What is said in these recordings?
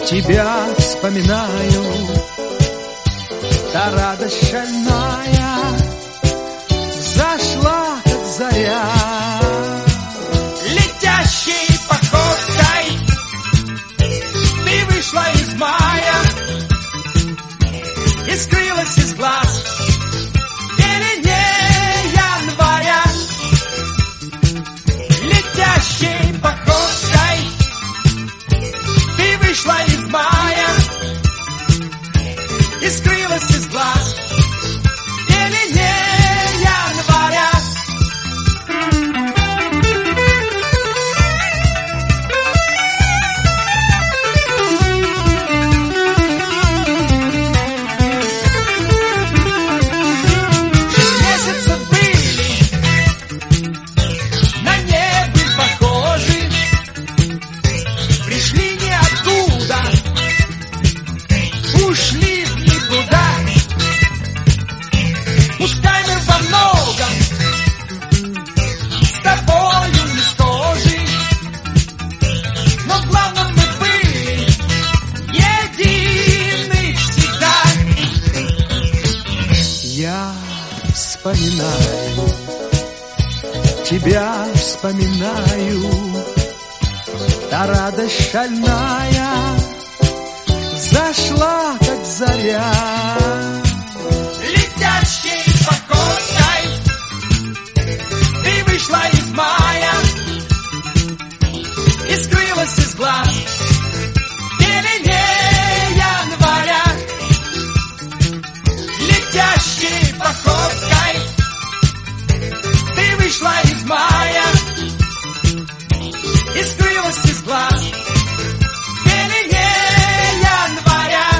Тебя вспоминаю, та радость шальная зашла, как заря. Летящей походкой ты вышла из мая и скрылась из глаз в пелене января. Летящей походкой ты вышла из мая и скрылась из глаз в пелене января. Ушли в никуда. Пускай мы во многом с тобою не схожи, но главное мы были едины всегда. Я вспоминаю, тебя вспоминаю, та радость шальная зашла, как заря. Летящей походкой ты вышла из мая и скрылась из глаз в пелене января. Летящей походкой ты вышла из мая и скрылась из глаз в пелене января.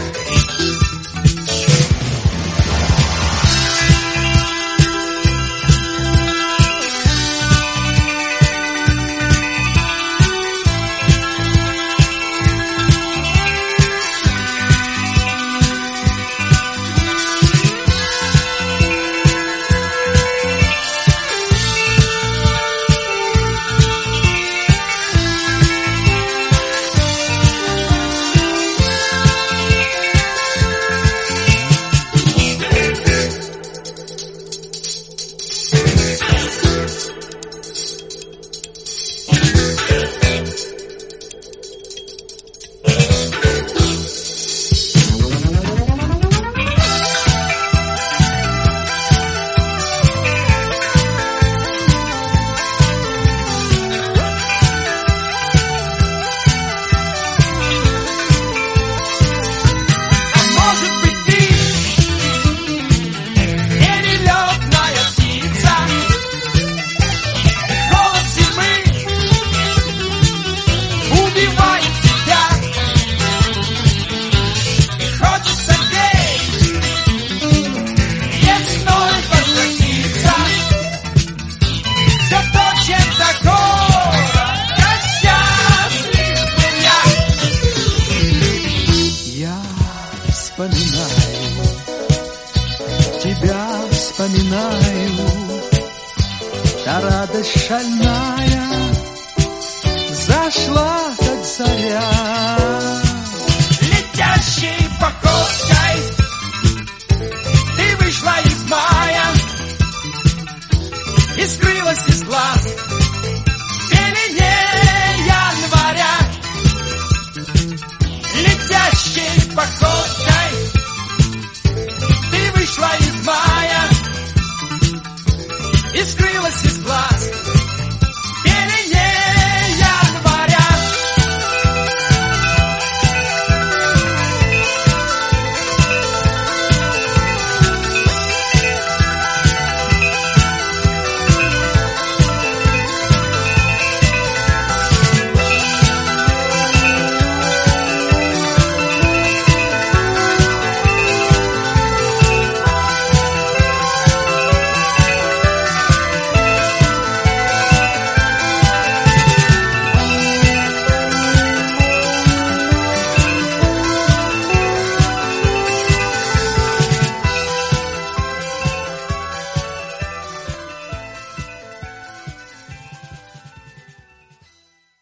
Тебя вспоминаю, та радость шальная зашла, как заря. Летящей походкой ты вышла из мая и скрылась из глаз в пелене января. Летящей походкой ты вышла из мая